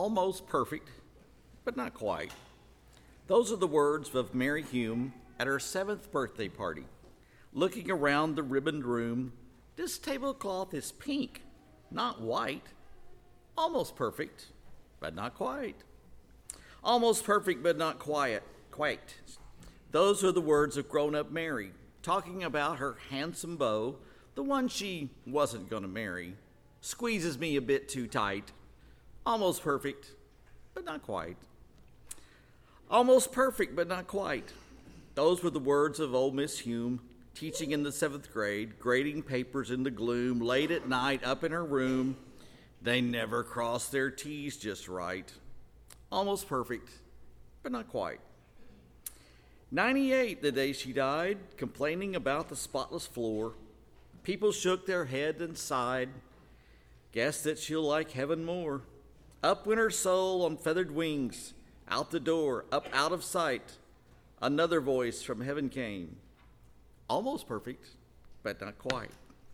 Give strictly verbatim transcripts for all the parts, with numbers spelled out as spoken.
almost perfect, but not quite. Those are the words of Mary Hume at her seventh birthday party. Looking around the ribboned room, this tablecloth is pink, not white. Almost perfect, but not quite. Almost perfect, but not quiet, quite. Those are the words of grown-up Mary, talking about her handsome beau, the one she wasn't going to marry. Squeezes me a bit too tight. Almost perfect, but not quite. Almost perfect, but not quite. Those were the words of old Miss Hume, teaching in the seventh grade, grading papers in the gloom, late at night up in her room. They never crossed their T's just right. Almost perfect, but not quite. ninety-eight, the day she died, complaining about the spotless floor. People shook their head and sighed. Guess that she'll like heaven more. Up went her soul on feathered wings. Out the door, up out of sight. Another voice from heaven came. Almost perfect, but not quite.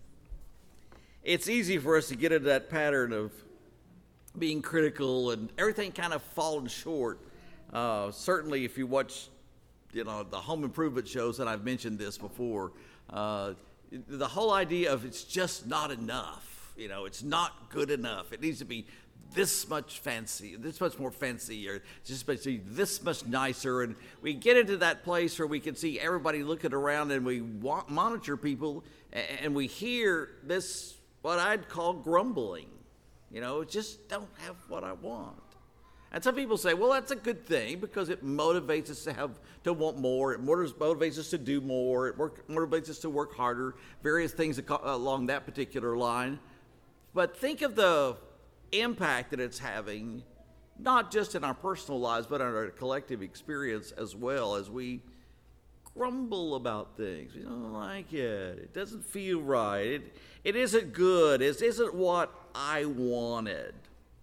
It's easy for us to get into that pattern of being critical and everything kind of falling short. Uh, certainly if you watch, you know, the home improvement shows, and I've mentioned this before, uh, the whole idea of it's just not enough. You know, it's not good enough. It needs to be this much fancy, this much more fancy, or just basically this much nicer. And we get into that place where we can see everybody looking around, and we want, monitor people, and we hear this, what I'd call grumbling. You know, just don't have what I want. And some people say, well, that's a good thing because it motivates us to have to want more. It motivates us to do more. It work, motivates us to work harder. Various things along that particular line. But think of the impact that it's having, not just in our personal lives, but in our collective experience as well, as we grumble about things. We don't like it. It doesn't feel right. It, it isn't good. It isn't what I wanted.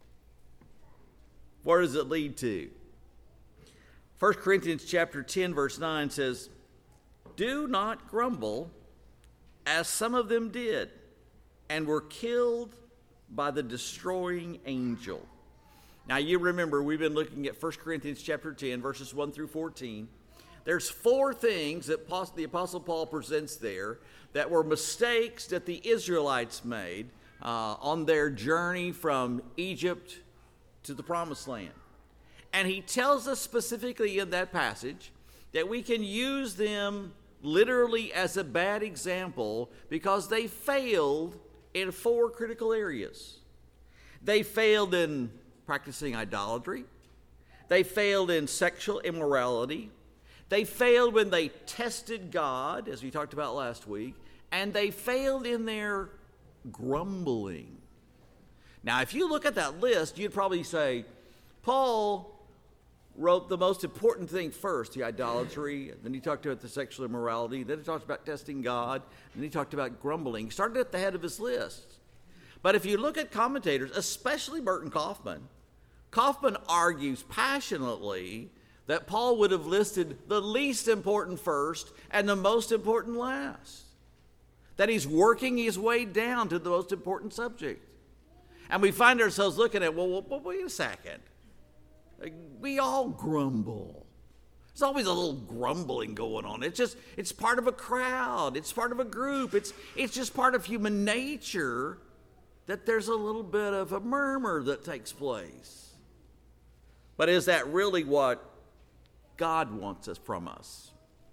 Where does it lead to? First Corinthians chapter ten, verse nine says, "Do not grumble, as some of them did, and were killed by the destroying angel." Now you remember, we've been looking at First Corinthians chapter ten, verses one through fourteen. There's four things that the Apostle Paul presents there that were mistakes that the Israelites made uh, on their journey from Egypt to the Promised Land. And he tells us specifically in that passage that we can use them literally as a bad example because they failed in four critical areas. They failed in practicing idolatry. They failed in sexual immorality. They failed when they tested God, as we talked about last week. And they failed in their grumbling. Now, if you look at that list, you'd probably say, Paul wrote the most important thing first, the idolatry, then he talked about the sexual immorality, then he talked about testing God, and he talked about grumbling. He started at the head of his list. But if you look at commentators, especially Burton Kaufman, Kaufman argues passionately that Paul would have listed the least important first and the most important last. That he's working his way down to the most important subject. And we find ourselves looking at, well, well wait a second. We all grumble. There's always a little grumbling going on. It's just, it's part of a crowd. It's part of a group. It's, it's just part of human nature that there's a little bit of a murmur that takes place. But is that really what God wants us from us?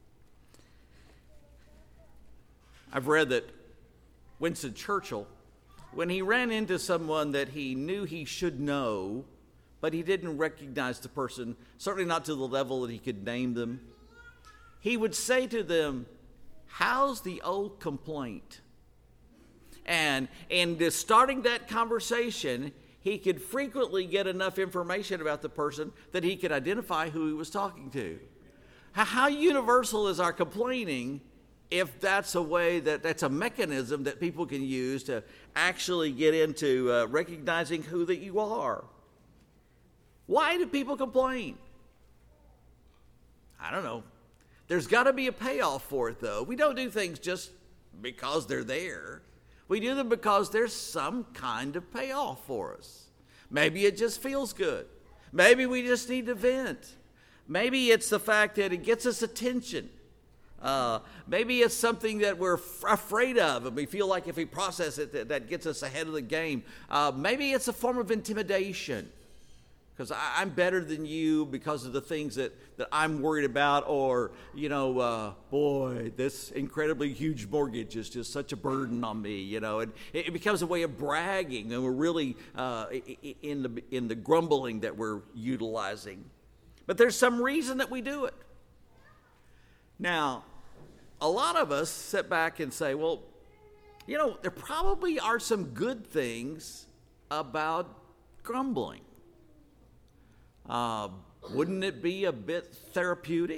I've read that Winston Churchill, when he ran into someone that he knew he should know, but he didn't recognize the person, certainly not to the level that he could name them, he would say to them, "How's the old complaint?" And in starting that conversation, he could frequently get enough information about the person that he could identify who he was talking to. How universal is our complaining if that's a way, that that's a mechanism that people can use to actually get into uh, recognizing who that you are? Why do people complain? I don't know. There's got to be a payoff for it, though. We don't do things just because they're there. We do them because there's some kind of payoff for us. Maybe it just feels good. Maybe we just need to vent. Maybe it's the fact that it gets us attention. Uh, maybe it's something that we're f- afraid of, and we feel like if we process it, that, that gets us ahead of the game. Uh, maybe it's a form of intimidation, because I'm better than you because of the things that, that I'm worried about, or, you know, uh, boy, this incredibly huge mortgage is just such a burden on me, you know. And it, it becomes a way of bragging, and we're really uh, in the in the grumbling that we're utilizing. But there's some reason that we do it. Now, a lot of us sit back and say, well, you know, there probably are some good things about grumbling. Uh, wouldn't it be a bit therapeutic?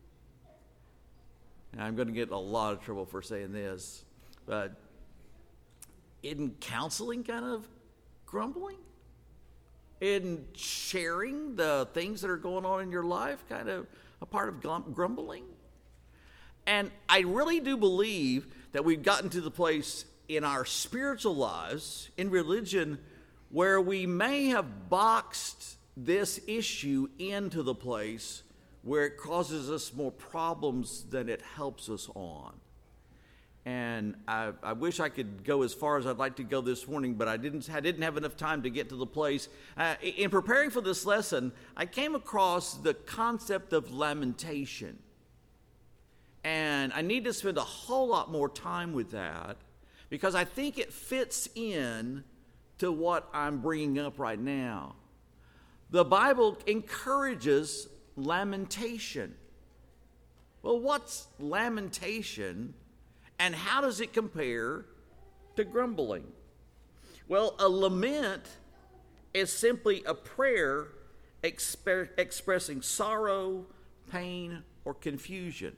And I'm going to get in a lot of trouble for saying this, but isn't counseling kind of grumbling? In sharing the things that are going on in your life kind of a part of grumbling? And I really do believe that we've gotten to the place in our spiritual lives, in religion, where we may have boxed this issue into the place where it causes us more problems than it helps us on. And I, I wish I could go as far as I'd like to go this morning, but I didn't, I didn't have enough time to get to the place. Uh, in preparing for this lesson, I came across the concept of lamentation. And I need to spend a whole lot more time with that because I think it fits in to what I'm bringing up right now. The Bible encourages lamentation. Well, what's lamentation, and how does it compare to grumbling? Well, a lament is simply a prayer exp- expressing sorrow, pain, or confusion.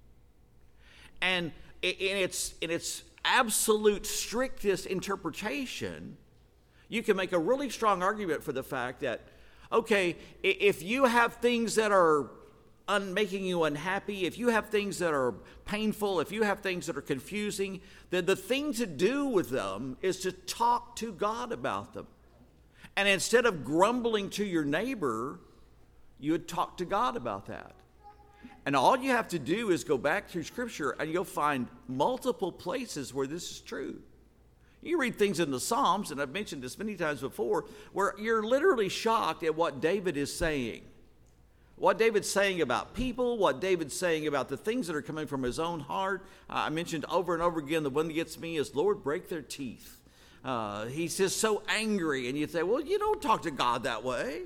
And in its, in its absolute strictest interpretation, you can make a really strong argument for the fact that, okay, if you have things that are un- making you unhappy, if you have things that are painful, if you have things that are confusing, then the thing to do with them is to talk to God about them. And instead of grumbling to your neighbor, you would talk to God about that. And all you have to do is go back through Scripture and you'll find multiple places where this is true. You read things in the Psalms, and I've mentioned this many times before, where you're literally shocked at what David is saying. What David's saying about people, what David's saying about the things that are coming from his own heart. Uh, I mentioned over and over again, the one that gets me is, Lord, break their teeth. Uh, he's just so angry, and you say, well, you don't talk to God that way.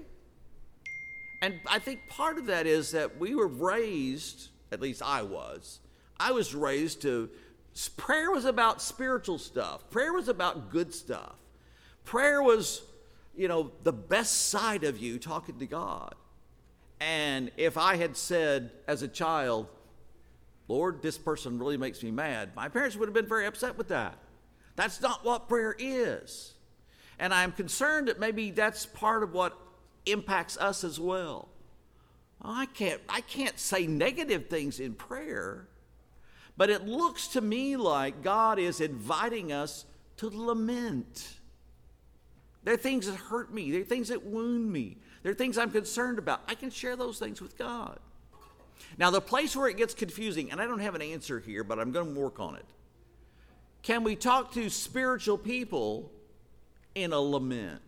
And I think part of that is that we were raised, at least I was, I was raised to, prayer was about spiritual stuff. Prayer was about good stuff. Prayer was, you know, the best side of you talking to God. And if I had said as a child, Lord, this person really makes me mad, my parents would have been very upset with that. That's not what prayer is. And I'm concerned that maybe that's part of what impacts us as well. I can't, I can't say negative things in prayer, but it looks to me like God is inviting us to lament. There are things that hurt me. There are things that wound me. There are things I'm concerned about. I can share those things with God. Now, the place where it gets confusing, and I don't have an answer here, but I'm going to work on it. Can we talk to spiritual people in a lament?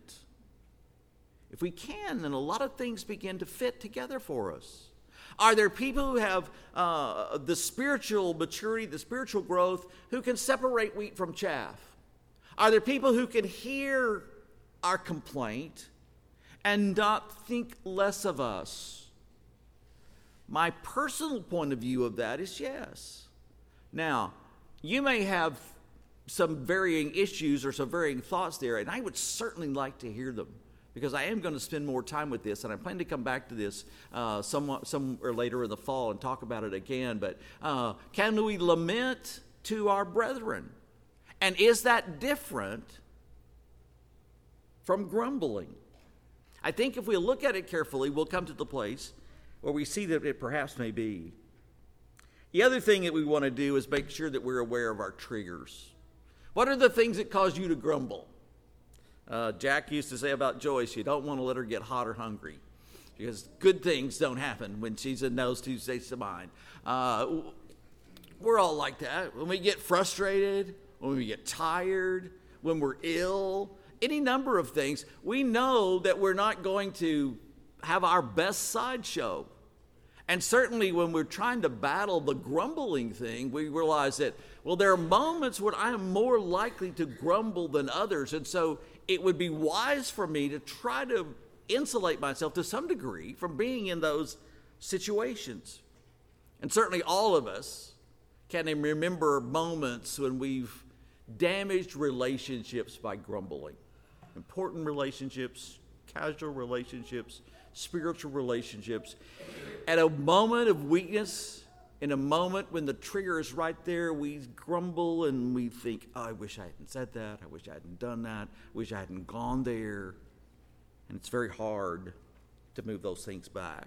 If we can, then a lot of things begin to fit together for us. Are there people who have uh, the spiritual maturity, the spiritual growth, who can separate wheat from chaff? Are there people who can hear our complaint and not think less of us? My personal point of view of that is yes. Now, you may have some varying issues or some varying thoughts there, and I would certainly like to hear them, because I am going to spend more time with this, and I plan to come back to this uh, somewhat, somewhere later in the fall and talk about it again. But uh, can we lament to our brethren? And is that different from grumbling? I think if we look at it carefully, we'll come to the place where we see that it perhaps may be. The other thing that we want to do is make sure that we're aware of our triggers. What are the things that cause you to grumble? Uh, Jack used to say about Joyce, you don't want to let her get hot or hungry, because good things don't happen when she's in those two states of mind. Uh, we're all like that. When we get frustrated, when we get tired, when we're ill, any number of things, we know that we're not going to have our best side show. And certainly when we're trying to battle the grumbling thing, we realize that, well, there are moments when I am more likely to grumble than others. And so it would be wise for me to try to insulate myself to some degree from being in those situations. And certainly all of us can remember moments when we've damaged relationships by grumbling. Important relationships, casual relationships, spiritual relationships. At a moment of weakness, in a moment when the trigger is right there, we grumble and we think, oh, I wish I hadn't said that. I wish I hadn't done that. I wish I hadn't gone there. And it's very hard to move those things back.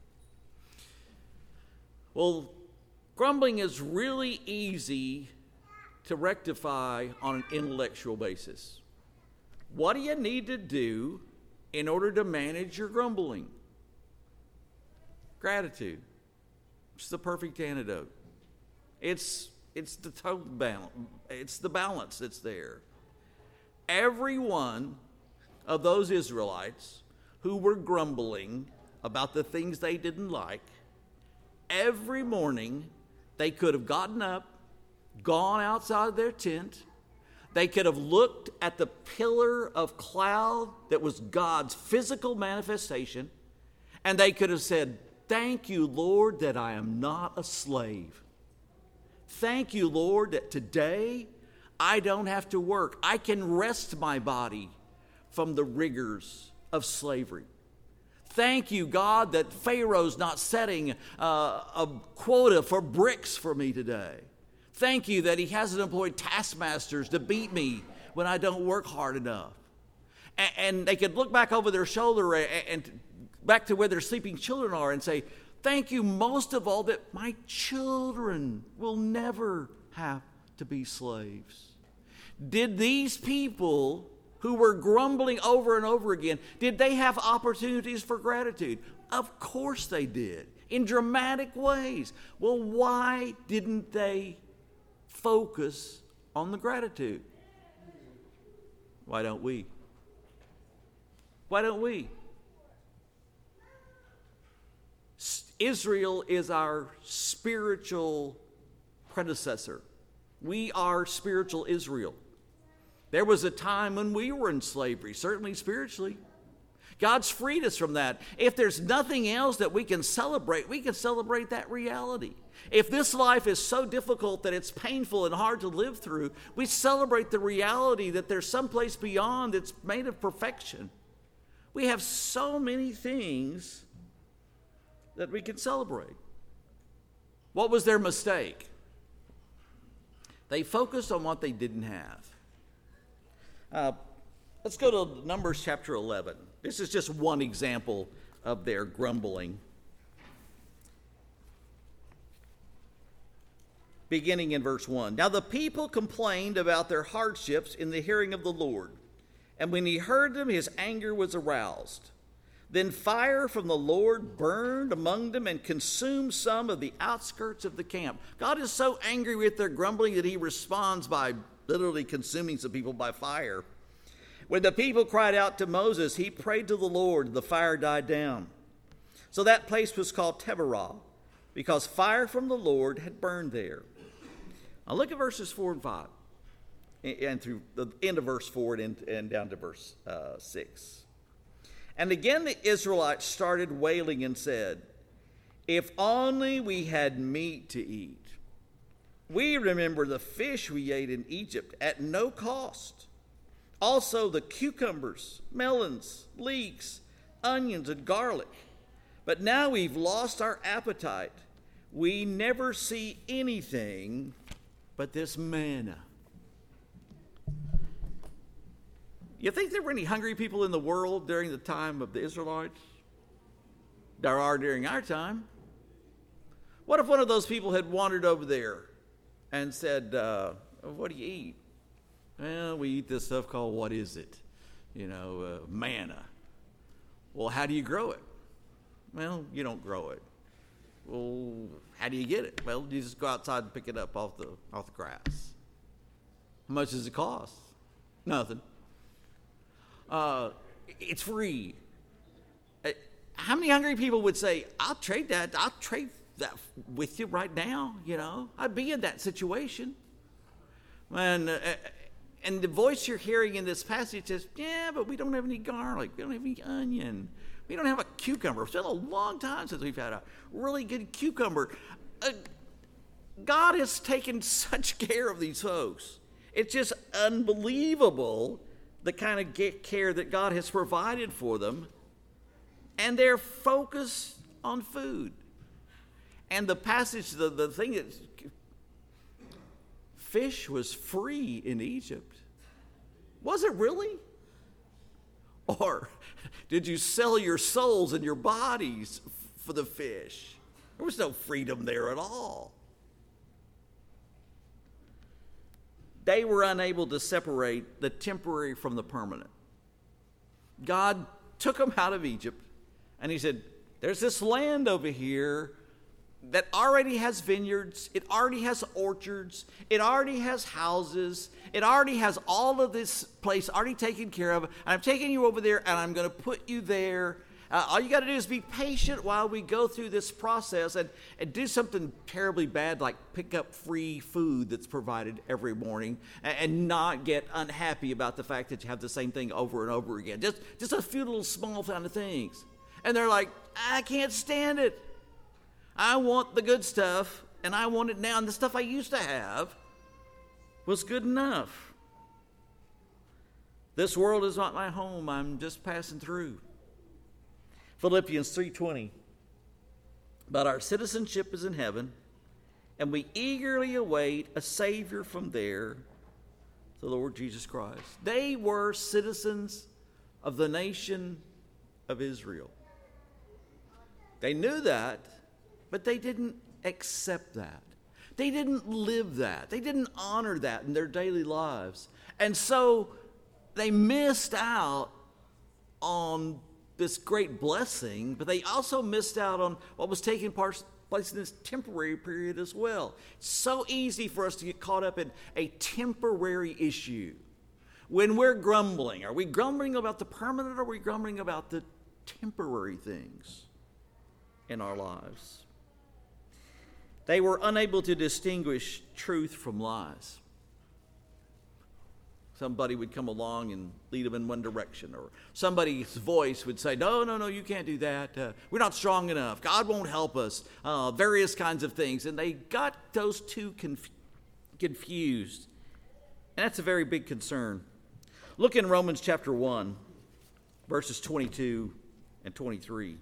Well, grumbling is really easy to rectify on an intellectual basis. What do you need to do in order to manage your grumbling? Gratitude. It's the perfect antidote. It's it's the total balance. It's the balance that's there. Every one of those Israelites who were grumbling about the things they didn't like, every morning they could have gotten up, gone outside their tent. They could have looked at the pillar of cloud that was God's physical manifestation, and they could have said, thank you, Lord, that I am not a slave. Thank you, Lord, that today I don't have to work. I can rest my body from the rigors of slavery. Thank you, God, that Pharaoh's not setting uh, a quota for bricks for me today. Thank you that he hasn't employed taskmasters to beat me when I don't work hard enough. And, and they could look back over their shoulder and, and back to where their sleeping children are and say, thank you most of all that my children will never have to be slaves. Did these people who were grumbling over and over again, did they have opportunities for gratitude? Of course they did, in dramatic ways. Well, why didn't they focus on the gratitude? Why don't we? Why don't we? Israel is our spiritual predecessor. We are spiritual Israel. There was a time when we were in slavery, certainly spiritually. God's freed us from that. If there's nothing else that we can celebrate, we can celebrate that reality. If this life is so difficult that it's painful and hard to live through, we celebrate the reality that there's some place beyond that's made of perfection. We have so many things that we can celebrate. What was their mistake? They focused on what they didn't have. Uh, let's go to Numbers chapter eleven. This is just one example of their grumbling. Beginning in verse one. Now the people complained about their hardships in the hearing of the Lord. And when he heard them, his anger was aroused. Then fire from the Lord burned among them and consumed some of the outskirts of the camp. God is so angry with their grumbling that he responds by literally consuming some people by fire. When the people cried out to Moses, he prayed to the Lord, and the fire died down. So that place was called Taberah, because fire from the Lord had burned there. Now look at verses four and five, and through the end of verse four and, and down to verse uh, six. And again the Israelites started wailing and said, if only we had meat to eat. We remember the fish we ate in Egypt at no cost. Also the cucumbers, melons, leeks, onions, and garlic. But now we've lost our appetite. We never see anything but this manna. You think there were any hungry people in the world during the time of the Israelites? There are during our time. What if one of those people had wandered over there and said, uh, what do you eat? Well, we eat this stuff called, what is it? you know, uh, manna. Well, how do you grow it? Well, you don't grow it. Well, how do you get it? Well, you just go outside and pick it up off the off the grass. How much does it cost? Nothing. Uh, it's free. Uh, how many hungry people would say, I'll trade that, I'll trade that with you right now, you know? I'd be in that situation. And, uh, and the voice you're hearing in this passage says, yeah, but we don't have any garlic, we don't have any onion. We don't have a cucumber. It's been a long time since we've had a really good cucumber. Uh, God has taken such care of these folks. It's just unbelievable the kind of care that God has provided for them. And they're focused on food. And the passage, the, the thing is, fish was free in Egypt. Was it really? Or did you sell your souls and your bodies for the fish? There was no freedom there at all. They were unable to separate the temporary from the permanent. God took them out of Egypt, and he said, there's this land over here that already has vineyards, it already has orchards, it already has houses, it already has all of this place already taken care of, and I'm taking you over there, and I'm going to put you there. Uh, all you got to do is be patient while we go through this process, and, and do something terribly bad like pick up free food that's provided every morning, and, and not get unhappy about the fact that you have the same thing over and over again. Just, just a few little small kind of things. And they're like, I can't stand it. I want the good stuff, and I want it now. And the stuff I used to have was good enough. This world is not my home. I'm just passing through. Philippians three twenty. But our citizenship is in heaven, and we eagerly await a Savior from there, the Lord Jesus Christ. They were citizens of the nation of Israel. They knew that, but they didn't accept that. They didn't live that. They didn't honor that in their daily lives. And so they missed out on this great blessing, but they also missed out on what was taking place in this temporary period as well. It's so easy for us to get caught up in a temporary issue. When we're grumbling, are we grumbling about the permanent, or are we grumbling about the temporary things in our lives? They were unable to distinguish truth from lies. Somebody would come along and lead them in one direction, or somebody's voice would say, no, no, no, you can't do that. Uh, we're not strong enough. God won't help us. Uh, various kinds of things. And they got those two conf- confused. And that's a very big concern. Look in Romans chapter one, verses twenty-two and twenty-three.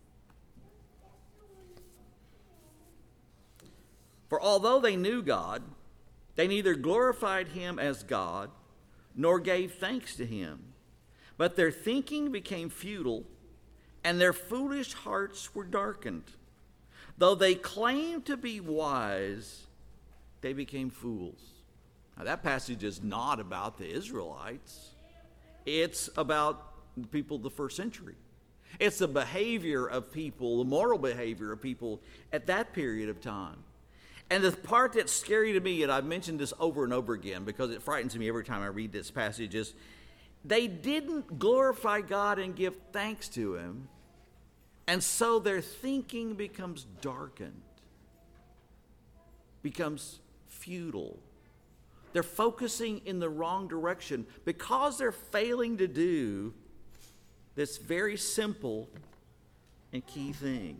For although they knew God, they neither glorified him as God, nor gave thanks to him. But their thinking became futile, and their foolish hearts were darkened. Though they claimed to be wise, they became fools. Now, that passage is not about the Israelites. It's about the people of the first century. It's the behavior of people, the moral behavior of people at that period of time. And the part that's scary to me, and I've mentioned this over and over again because it frightens me every time I read this passage, is they didn't glorify God and give thanks to him, and so their thinking becomes darkened, becomes futile. They're focusing in the wrong direction because they're failing to do this very simple and key thing.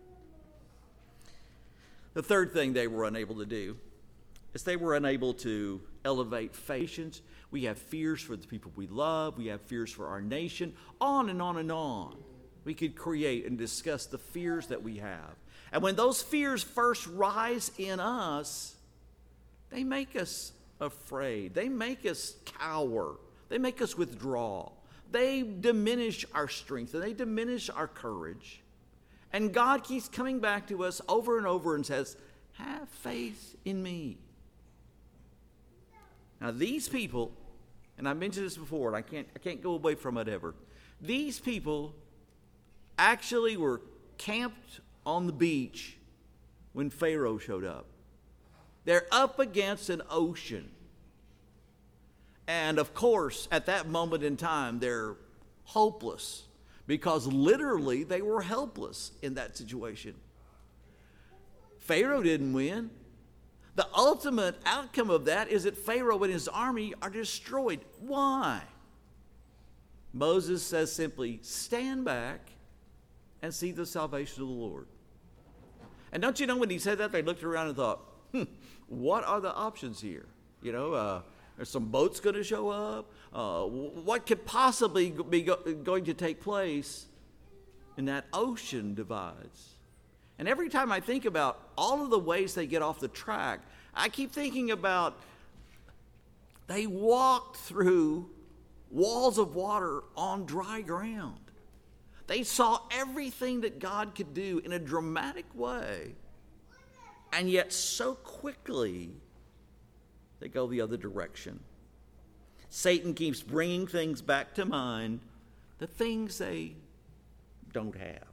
The third thing they were unable to do is they were unable to elevate patience. We have fears for the people we love. We have fears for our nation. On and on and on. We could create and discuss the fears that we have. And when those fears first rise in us, they make us afraid. They make us cower. They make us withdraw. They diminish our strength and they diminish our courage. And God keeps coming back to us over and over and says, have faith in me. Now these people and I mentioned this before, and I can't, I can't go away from it ever. These people actually were camped on the beach when Pharaoh showed up. They're up against an ocean. And of course, at that moment in time, they're hopeless because literally they were helpless in that situation. Pharaoh didn't win. The ultimate outcome of that is that Pharaoh and his army are destroyed. Why? Moses says simply, stand back and see the salvation of the Lord. And don't you know when he said that, they looked around and thought, hmm, what are the options here? You know, uh, are some boats going to show up? Uh, what could possibly be go- going to take place? And that ocean divides. And every time I think about all of the ways they get off the track, I keep thinking about they walked through walls of water on dry ground. They saw everything that God could do in a dramatic way, and yet so quickly they go the other direction. Satan keeps bringing things back to mind, the things they don't have.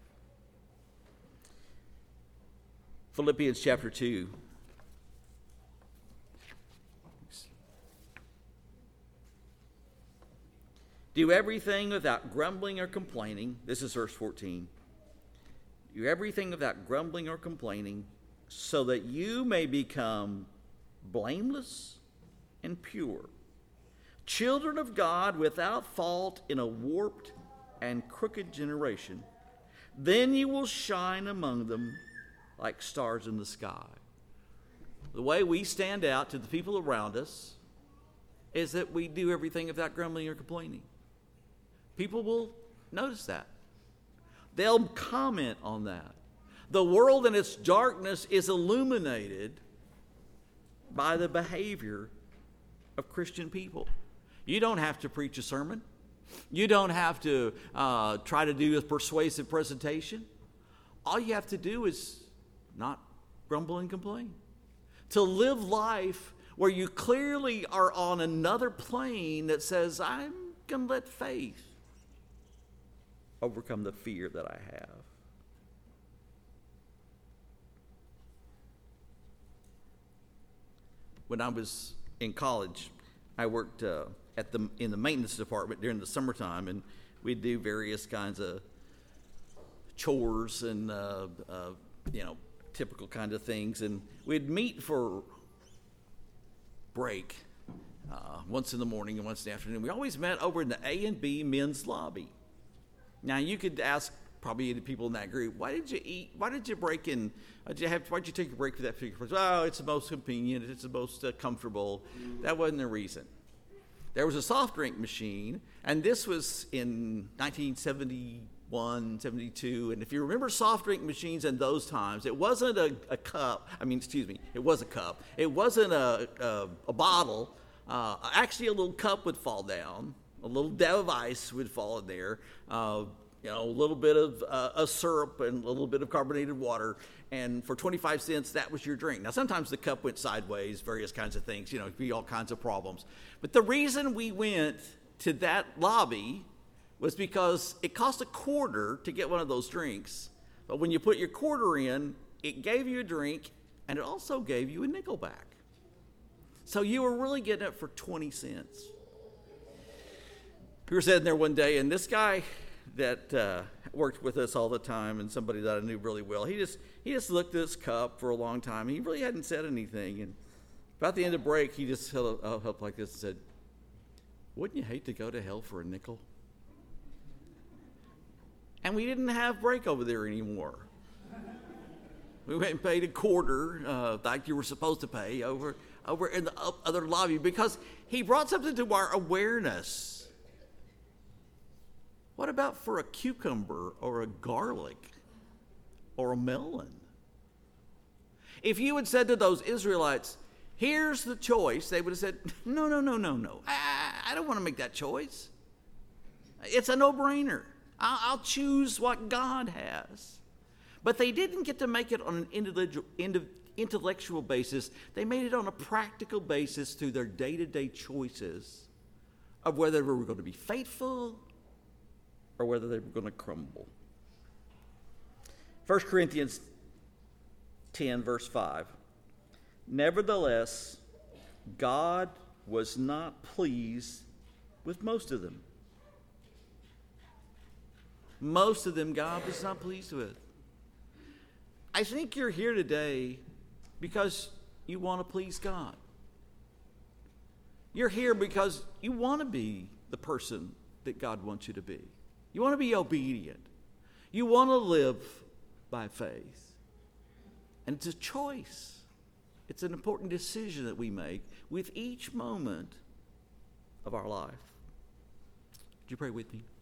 Philippians chapter two. Do everything without grumbling or complaining. This is verse fourteen. Do everything without grumbling or complaining, so that you may become blameless and pure, children of God without fault in a warped and crooked generation. Then you will shine among them like stars in the sky. The way we stand out to the people around us is that we do everything without grumbling or complaining. People will notice that. They'll comment on that. The world in its darkness is illuminated by the behavior of Christian people. You don't have to preach a sermon. You don't have to uh, try to do a persuasive presentation. All you have to do is not grumble and complain. To live life where you clearly are on another plane that says, I'm going to let faith overcome the fear that I have. When I was in college, I worked uh, at the in the maintenance department during the summertime, and we'd do various kinds of chores and uh, uh, you know typical kind of things, and we'd meet for break uh, once in the morning and once in the afternoon. We always met over in the A and B men's lobby. Now you could ask probably the people in that group, why did you eat? Why did you break in? Why did you have? Why did you take a break for that particular person? Oh, it's the most convenient. It's the most uh, comfortable. That wasn't the reason. There was a soft drink machine, and this was in nineteen seventy-one, seventy-two. And if you remember soft drink machines in those times, it wasn't a, a cup. I mean, excuse me, it was a cup. It wasn't a a, a bottle. Uh, actually, a little cup would fall down. A little dab of ice would fall in there. Uh, you know, a little bit of uh, a syrup and a little bit of carbonated water. And for twenty-five cents, that was your drink. Now, sometimes the cup went sideways, various kinds of things, you know, it could be all kinds of problems. But the reason we went to that lobby was because it cost a quarter to get one of those drinks. But when you put your quarter in, it gave you a drink, and it also gave you a nickel back. So you were really getting it for twenty cents. We were sitting there one day, and this guy that uh, worked with us all the time, and somebody that I knew really well, he just he just looked at his cup for a long time. He really hadn't said anything. And about the end of break, he just held up like this and said, "Wouldn't you hate to go to hell for a nickel?" And we didn't have break over there anymore. We went and paid a quarter, uh, like you were supposed to pay, over over in the other lobby, because he brought something to our awareness. What about for a cucumber or a garlic or a melon? If you had said to those Israelites, here's the choice, they would have said, no, no, no, no, no. I, I don't want to make that choice. It's a no-brainer. I'll, I'll choose what God has. But they didn't get to make it on an individual, intellectual basis. They made it on a practical basis through their day-to-day choices of whether they were going to be faithful or whether they were going to crumble. First Corinthians ten, verse five. Nevertheless, God was not pleased with most of them. Most of them God was not pleased with. I think you're here today because you want to please God. You're here because you want to be the person that God wants you to be. You want to be obedient. You want to live by faith. And it's a choice. It's an important decision that we make with each moment of our life. Would you pray with me?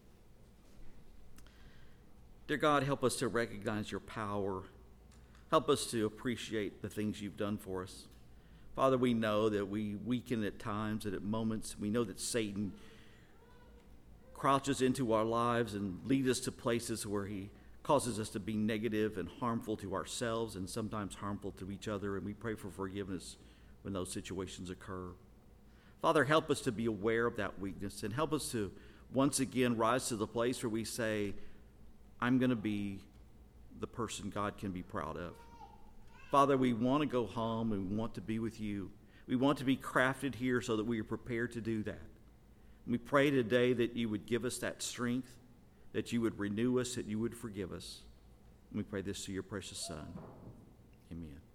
Dear God, help us to recognize your power. Help us to appreciate the things you've done for us. Father, we know that we weaken at times and at moments. We know that Satan crouches into our lives and leads us to places where he causes us to be negative and harmful to ourselves and sometimes harmful to each other, and we pray for forgiveness when those situations occur. Father, help us to be aware of that weakness and help us to once again rise to the place where we say, I'm going to be the person God can be proud of. Father, we want to go home and we want to be with you. We want to be crafted here so that we are prepared to do that. We pray today that you would give us that strength, that you would renew us, that you would forgive us. And we pray this to your precious Son. Amen.